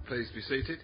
Please be seated.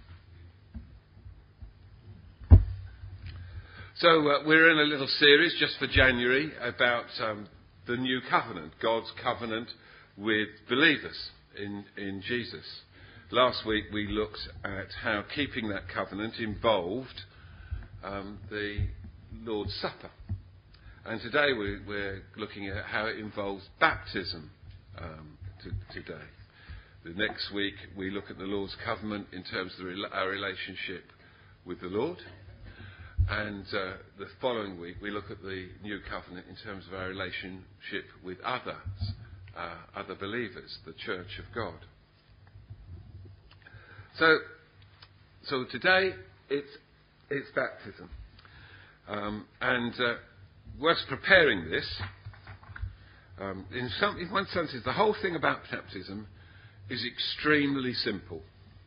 So we're in a little series just for January about the new covenant, God's covenant with believers in Jesus. Last week we looked at how keeping that covenant involved the Lord's Supper. And today we're looking at how it involves baptism today. The next week we look at the Lord's covenant in terms of our relationship with the Lord. And the following week we look at the new covenant in terms of our relationship with other believers, the Church of God. So today it's baptism. And whilst preparing this, in one sense, the whole thing about baptism is extremely simple.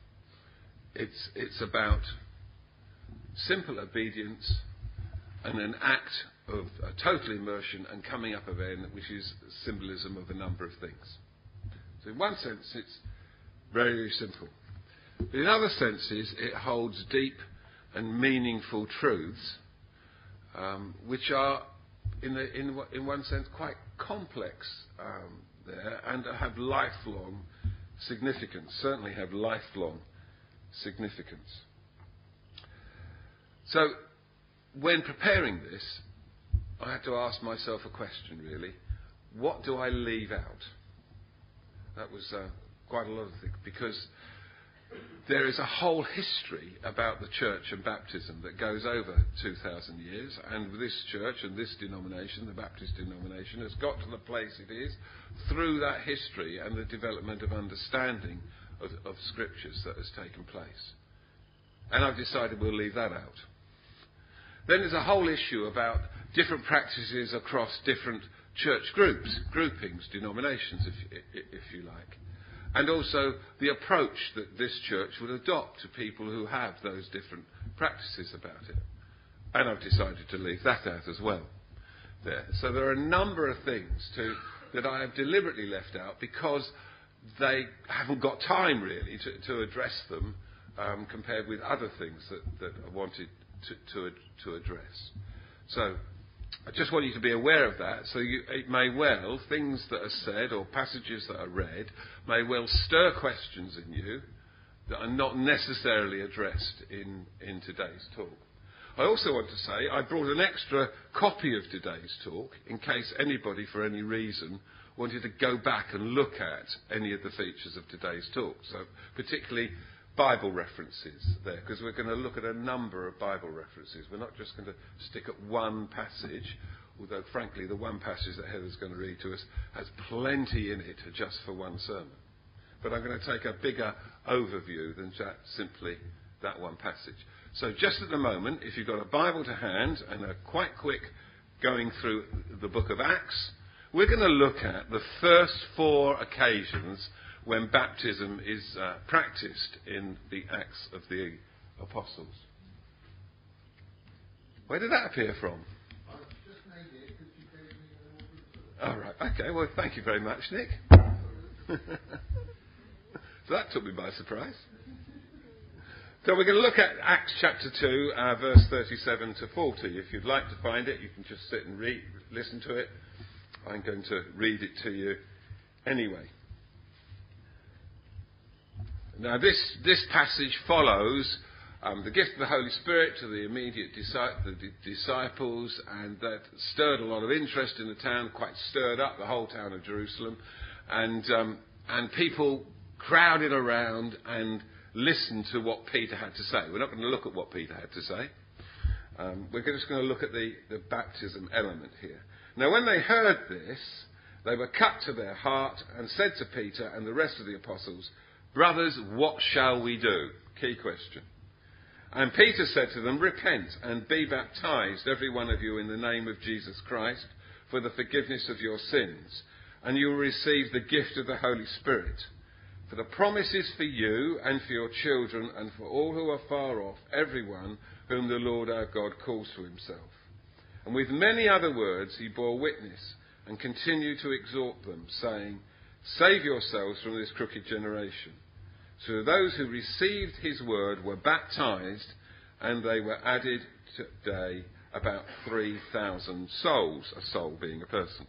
It's about simple obedience and an act of total immersion and coming up again, which is symbolism of a number of things. So in one sense, it's very, very simple. But in other senses, it holds deep and meaningful truths, which are, in one sense, quite complex there and have lifelong significance, certainly have lifelong significance. So, when preparing this, I had to ask myself a question, really. What do I leave out? That was quite a lot of things, because there is a whole history about the church and baptism that goes over 2,000 years, and this church and this denomination, the Baptist denomination, has got to the place it is through that history and the development of understanding of scriptures that has taken place. And I've decided we'll leave that out. Then there's a whole issue about different practices across different church groupings, denominations, if you like. And also the approach that this church would adopt to people who have those different practices about it. And I've decided to leave that out as well there. So there are a number of things that I have deliberately left out because they haven't got time really to address them compared with other things that I wanted to address. So I just want you to be aware of that. So it may well, things that are said or passages that are read may well stir questions in you that are not necessarily addressed in today's talk. I also want to say I brought an extra copy of today's talk in case anybody for any reason wanted to go back and look at any of the features of today's talk. So particularly Bible references there, because we're going to look at a number of Bible references. We're not just going to stick at one passage, although frankly the one passage that Heather's going to read to us has plenty in it just for one sermon. But I'm going to take a bigger overview than simply that one passage. So just at the moment, if you've got a Bible to hand and a quite quick going through the book of Acts, we're going to look at the first 4 occasions when baptism is practiced in the Acts of the Apostles. Where did that appear from? I just made it because you gave me an order. All right. Okay. Well, thank you very much, Nick. So that took me by surprise. So we're going to look at Acts chapter 2, verse 37 to 40. If you'd like to find it, you can just sit and listen to it. I'm going to read it to you anyway. Now, this passage follows the gift of the Holy Spirit to the immediate disciples, and that stirred a lot of interest in the town, quite stirred up the whole town of Jerusalem, and people crowded around and listened to what Peter had to say. We're not going to look at what Peter had to say. We're just going to look at the baptism element here. Now, when they heard this, they were cut to their heart and said to Peter and the rest of the apostles, "Brothers, what shall we do?" Key question. And Peter said to them, "Repent and be baptized, every one of you, in the name of Jesus Christ, for the forgiveness of your sins, and you will receive the gift of the Holy Spirit. For the promise is for you and for your children and for all who are far off, everyone whom the Lord our God calls to himself." And with many other words he bore witness and continued to exhort them, saying, "Save yourselves from this crooked generation." So those who received his word were baptized, and they were added today about 3,000 souls, a soul being a person.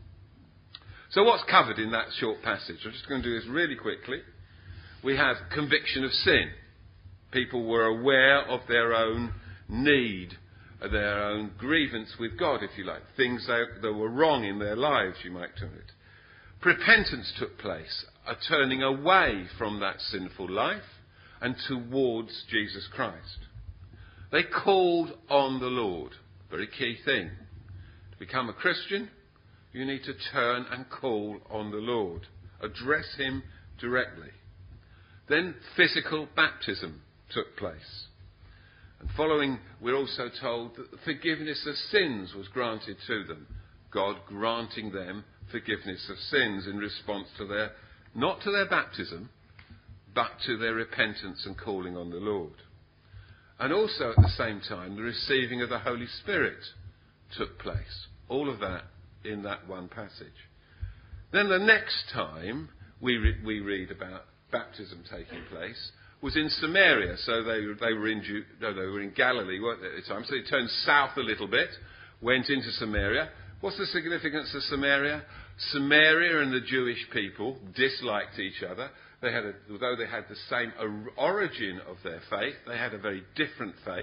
So what's covered in that short passage? I'm just going to do this really quickly. We have conviction of sin. People were aware of their own need, their own grievance with God, if you like. Things that were wrong in their lives, you might term it. Repentance took place, a turning away from that sinful life and towards Jesus Christ. They called on the Lord. Very key thing. To become a Christian, you need to turn and call on the Lord. Address him directly. Then physical baptism took place. And following, we're also told that the forgiveness of sins was granted to them. God granting them forgiveness of sins in response to their, not to their baptism, but to their repentance and calling on the Lord. And also at the same time, the receiving of the Holy Spirit took place. All of that in that one passage. Then the next time we read about baptism taking place was in Samaria. So they were in Galilee, weren't they, at the time? So they turned south a little bit, went into Samaria. What's the significance of Samaria? Samaria and the Jewish people disliked each other. Although they had the same origin of their faith, they had a very different faith.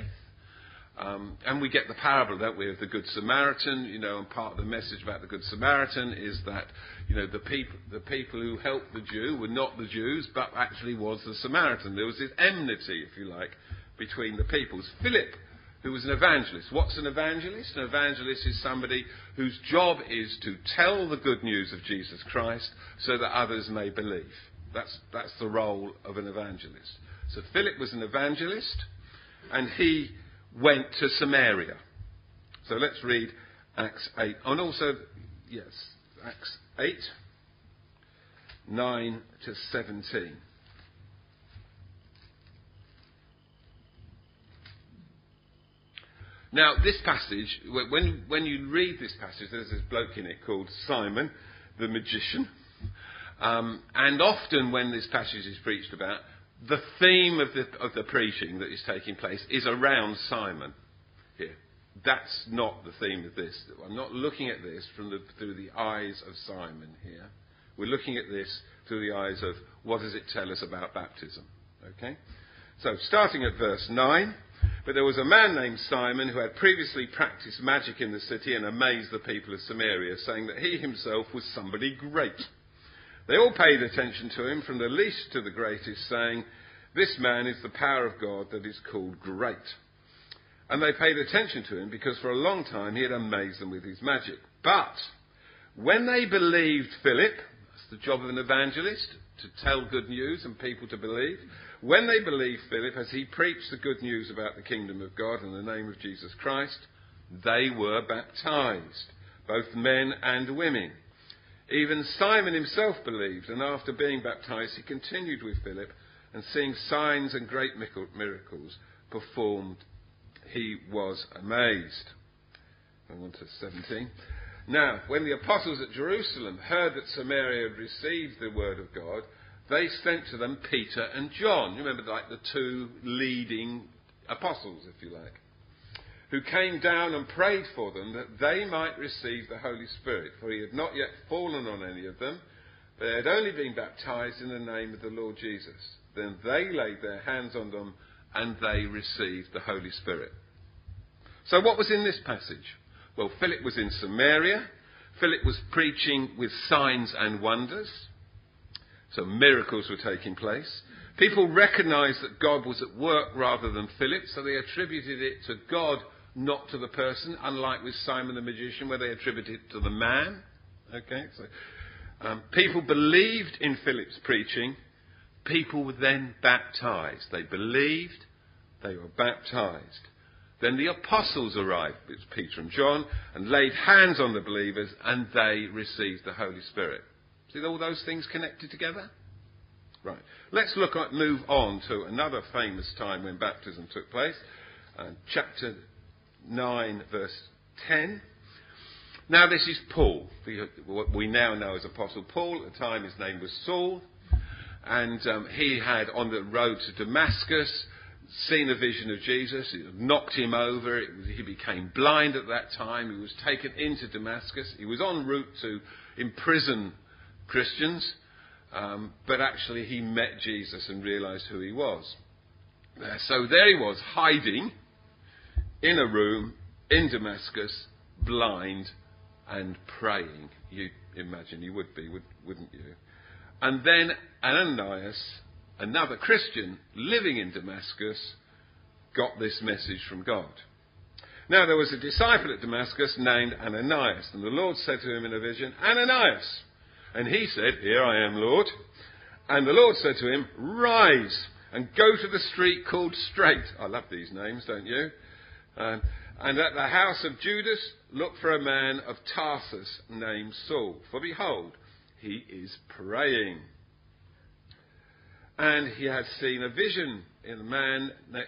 And we get the parable, don't we, of the Good Samaritan, and part of the message about the Good Samaritan is that, the people who helped the Jew were not the Jews, but actually was the Samaritan. There was this enmity, if you like, between the peoples. Philip, who was an evangelist. What's an evangelist? An evangelist is somebody whose job is to tell the good news of Jesus Christ so that others may believe. That's the role of an evangelist. So Philip was an evangelist, and he went to Samaria. So let's read Acts 8. And also, yes, Acts 8, 9 to 17. Now, this passage, when you read this passage, there's this bloke in it called Simon, the magician. And often when this passage is preached about, the theme of the preaching that is taking place is around Simon here. That's not the theme of this. I'm not looking at this through the eyes of Simon here. We're looking at this through the eyes of what does it tell us about baptism. Okay? So starting at verse 9. But there was a man named Simon who had previously practiced magic in the city and amazed the people of Samaria, saying that he himself was somebody great. They all paid attention to him, from the least to the greatest, saying, "This man is the power of God that is called great." And they paid attention to him because for a long time he had amazed them with his magic. But when they believed Philip, that's the job of an evangelist, to tell good news and people to believe. When they believed Philip as he preached the good news about the kingdom of God in the name of Jesus Christ, they were baptized, both men and women. Even Simon himself believed, and after being baptized, he continued with Philip, and seeing signs and great miracles performed, he was amazed. On to 17. Now, when the apostles at Jerusalem heard that Samaria had received the word of God, they sent to them Peter and John. You remember, like the two leading apostles, if you like, who came down and prayed for them that they might receive the Holy Spirit. For he had not yet fallen on any of them. They had only been baptized in the name of the Lord Jesus. Then they laid their hands on them and they received the Holy Spirit. So what was in this passage? Well, Philip was in Samaria. Philip was preaching with signs and wonders. So miracles were taking place. People recognized that God was at work rather than Philip, so they attributed it to God, not to the person, unlike with Simon the magician, where they attributed it to the man. Okay, so people believed in Philip's preaching. People were then baptized. They believed, they were baptized. Then the apostles arrived, it was Peter and John, and laid hands on the believers, and they received the Holy Spirit. See all those things connected together? Right. Let's move on to another famous time when baptism took place. Chapter 9, verse 10. Now this is Paul, what we now know as Apostle Paul. At the time his name was Saul. And he had, on the road to Damascus, seen a vision of Jesus. It knocked him over. He became blind at that time. He was taken into Damascus. He was en route to imprison Christians. But actually he met Jesus and realised who he was. So there he was, hiding in a room in Damascus, blind and praying. You imagine you would be, wouldn't you? And then Ananias, another Christian living in Damascus, got this message from God. Now there was a disciple at Damascus named Ananias, and the Lord said to him in a vision, "Ananias." And he said, "Here I am, Lord." And the Lord said to him, "Rise and go to the street called Straight." I love these names, don't you? And at the house of Judas, look for a man of Tarsus named Saul. For behold, he is praying. And he has seen a vision in a man.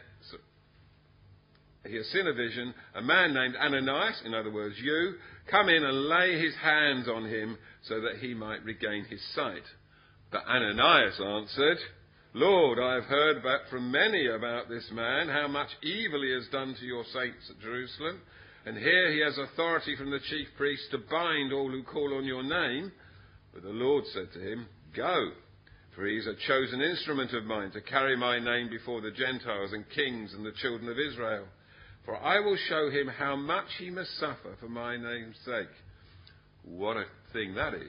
He has seen a vision, a man named Ananias, in other words, you, come in and lay his hands on him so that he might regain his sight. But Ananias answered, "Lord, I have heard from many about this man, how much evil he has done to your saints at Jerusalem. And here he has authority from the chief priest to bind all who call on your name." But the Lord said to him, "Go, for he is a chosen instrument of mine to carry my name before the Gentiles and kings and the children of Israel. For I will show him how much he must suffer for my name's sake." What a thing that is.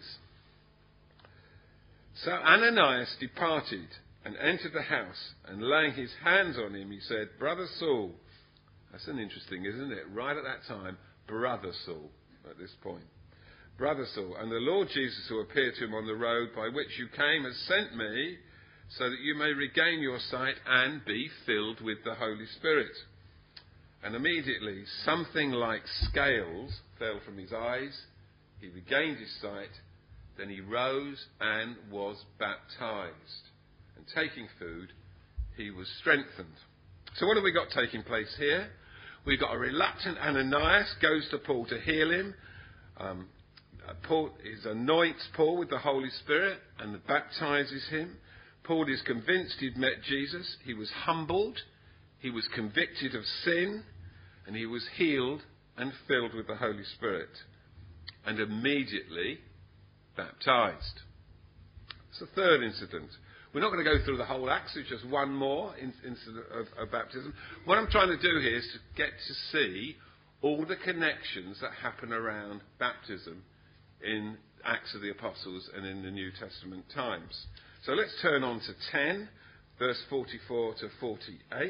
So Ananias departed and entered the house, and laying his hands on him, he said, "Brother Saul." That's an interesting, isn't it? Right at that time, Brother Saul, at this point. "Brother Saul, and the Lord Jesus, who appeared to him on the road by which you came, has sent me so that you may regain your sight and be filled with the Holy Spirit." And immediately something like scales fell from his eyes. He regained his sight. Then he rose and was baptized. And taking food, he was strengthened. So what have we got taking place here? We've got a reluctant Ananias goes to Paul to heal him. Paul anoints Paul with the Holy Spirit and baptizes him. Paul is convinced he'd met Jesus. He was humbled. He was convicted of sin. And he was healed and filled with the Holy Spirit. And immediately baptized. It's the third incident. We're not going to go through the whole Acts, it's just one more incident of baptism. What I'm trying to do here is to get to see all the connections that happen around baptism in Acts of the Apostles and in the New Testament times. So let's turn on to 10, verse 44 to 48.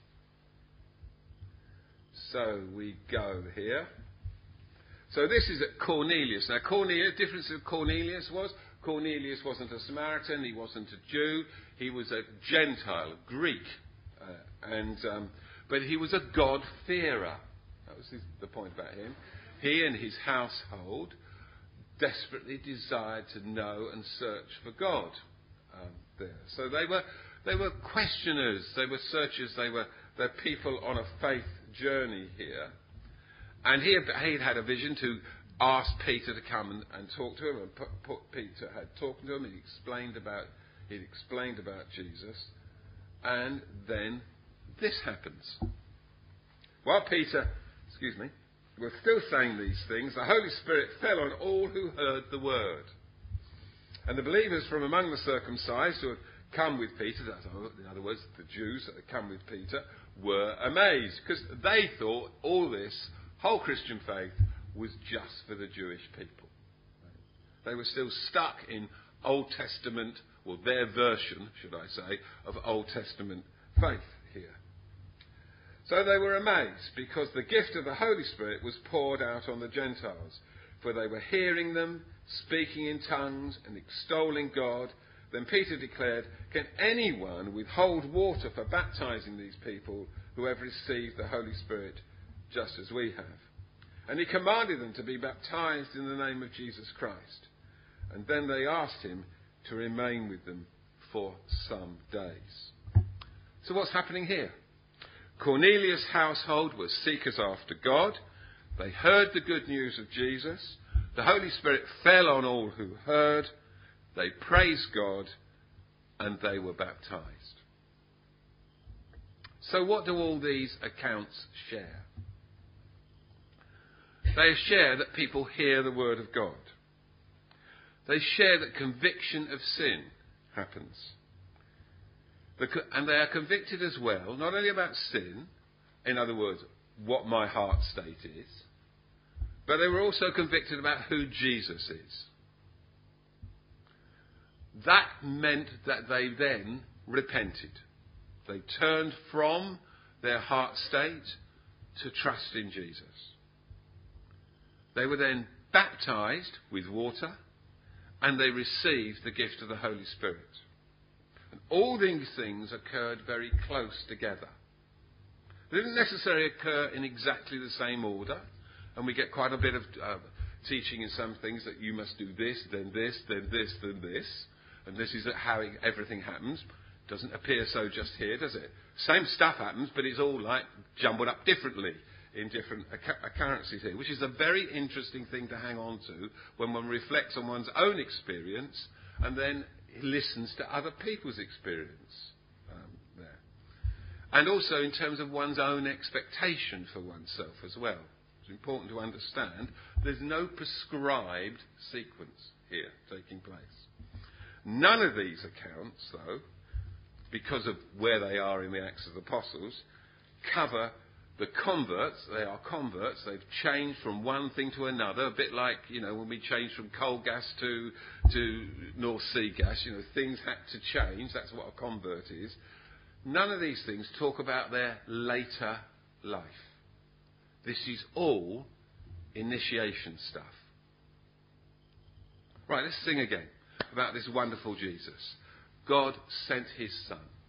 So we go here. So this is at Cornelius. Now Cornelius, the difference of Cornelius wasn't a Samaritan, he wasn't a Jew, he was a Gentile, a Greek. But he was a God-fearer. That was the point about him. He and his household desperately desired to know and search for God there. So they were questioners, they were searchers, they're people on a faith journey here. And he'd had a vision to ask Peter to come and talk to him, and Peter had talked to him, he'd explained about Jesus, and then this happens. While Peter, was still saying these things, the Holy Spirit fell on all who heard the word. And the believers from among the circumcised who had come with Peter, in other words, the Jews that had come with Peter, were amazed, because they thought all this whole Christian faith was just for the Jewish people. They were still stuck in Old Testament, or their version, should I say, of Old Testament faith here. So they were amazed, because the gift of the Holy Spirit was poured out on the Gentiles, for they were hearing them, speaking in tongues and extolling God. Then Peter declared, "Can anyone withhold water for baptizing these people who have received the Holy Spirit just as we have?" And he commanded them to be baptized in the name of Jesus Christ. And then they asked him to remain with them for some days. So what's happening here? Cornelius' household were seekers after God. They heard the good news of Jesus. The Holy Spirit fell on all who heard. They praised God. and they were baptized. So what do all these accounts share? They share that people hear the word of God. They share that conviction of sin happens. And they are convicted as well, not only about sin, in other words, what my heart state is, but they were also convicted about who Jesus is. That meant that they then repented. They turned from their heart state to trust in Jesus. They were then baptized with water, and they received the gift of the Holy Spirit. And all these things occurred very close together. They didn't necessarily occur in exactly the same order, and we get quite a bit of teaching in some things that you must do this, then this, then this, then this, and this is how everything happens. Doesn't appear so just here, does it? Same stuff happens, but it's all like jumbled up differently in different occurrences here, which is a very interesting thing to hang on to when one reflects on one's own experience and then listens to other people's experience there. And also in terms of one's own expectation for oneself as well. It's important to understand there's no prescribed sequence here taking place. None of these accounts, though, because of where they are in the Acts of the Apostles, cover the converts. They are converts. They've changed from one thing to another, a bit like, when we change from coal gas to North Sea gas, things had to change. That's what a convert is. None of these things talk about their later life. This is all initiation stuff. Right, let's sing again about this wonderful Jesus. God sent his Son.